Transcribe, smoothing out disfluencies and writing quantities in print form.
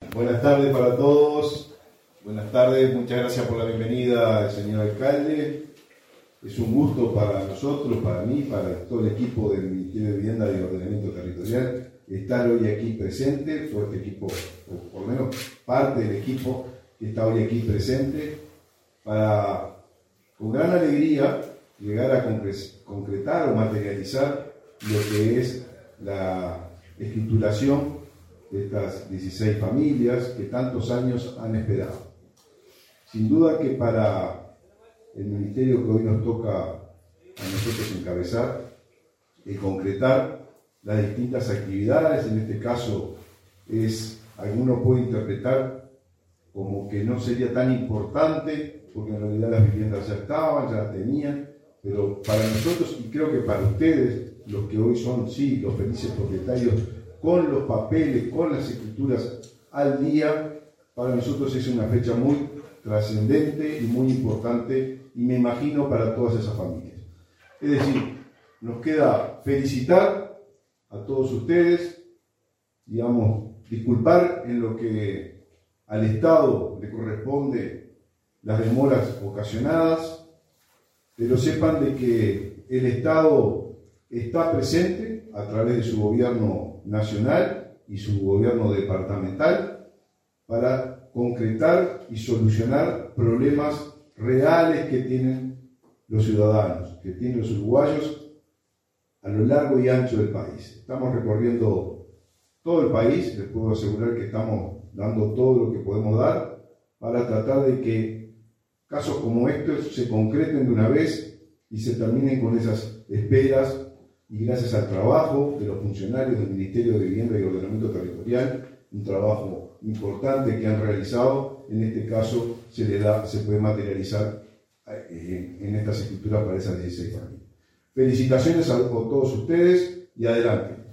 Buenas tardes para todos. Buenas tardes, muchas gracias por la bienvenida, señor alcalde. Es un gusto para nosotros, para mí, para todo el equipo del Ministerio de Vivienda y Ordenamiento Territorial estar hoy aquí presente, todo este equipo, o por lo menos parte del equipo que está hoy aquí presente, para con gran alegría llegar a concretar o materializar lo que es la escrituración de estas 16 familias que tantos años han esperado. Sin duda que para el ministerio que hoy nos toca a nosotros encabezar y concretar las distintas actividades, en este caso alguno puede interpretar como que no sería tan importante, porque en realidad las viviendas ya estaban, ya las tenían, pero para nosotros, y creo que para ustedes, los que hoy son, sí, los felices propietarios, con los papeles, con las escrituras al día, para nosotros es una fecha muy trascendente y muy importante, y me imagino para todas esas familias. Es decir, nos queda felicitar a todos ustedes, digamos, disculpar en lo que al Estado le corresponde las demoras ocasionadas, pero sepan de que el Estado está presente a través de su gobierno nacional y su gobierno departamental para concretar y solucionar problemas reales que tienen los ciudadanos, que tienen los uruguayos a lo largo y ancho del país. Estamos recorriendo todo el país, les puedo asegurar que estamos dando todo lo que podemos dar para tratar de que casos como estos se concreten de una vez y se terminen con esas esperas, y gracias al trabajo de los funcionarios del Ministerio de Vivienda y Ordenamiento Territorial, un trabajo importante que han realizado, en este caso se puede materializar en estas escrituras para esas 16 familias. Felicitaciones a todos ustedes y adelante.